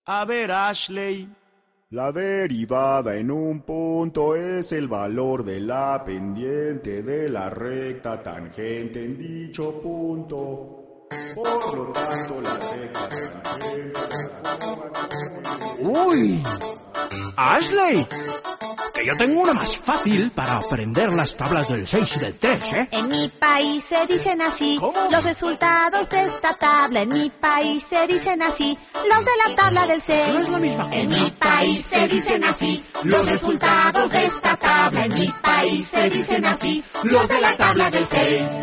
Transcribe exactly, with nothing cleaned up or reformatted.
A ver, Ashley. La derivada en un punto es el valor de la pendiente de la recta tangente en dicho punto. Por lo tanto, la recta tangente... ¡Uy! ¡Ashley! Que yo tengo una más fácil para aprender las tablas del seis y del tres, ¿eh? En mi país se dicen así. ¿Cómo? Los resultados de esta tabla. En mi país se dicen así. Los de la tabla del seis. No es la misma cosa. En mi país se dicen así. Los resultados de esta tabla. En mi país se dicen así. Los de la tabla del seis.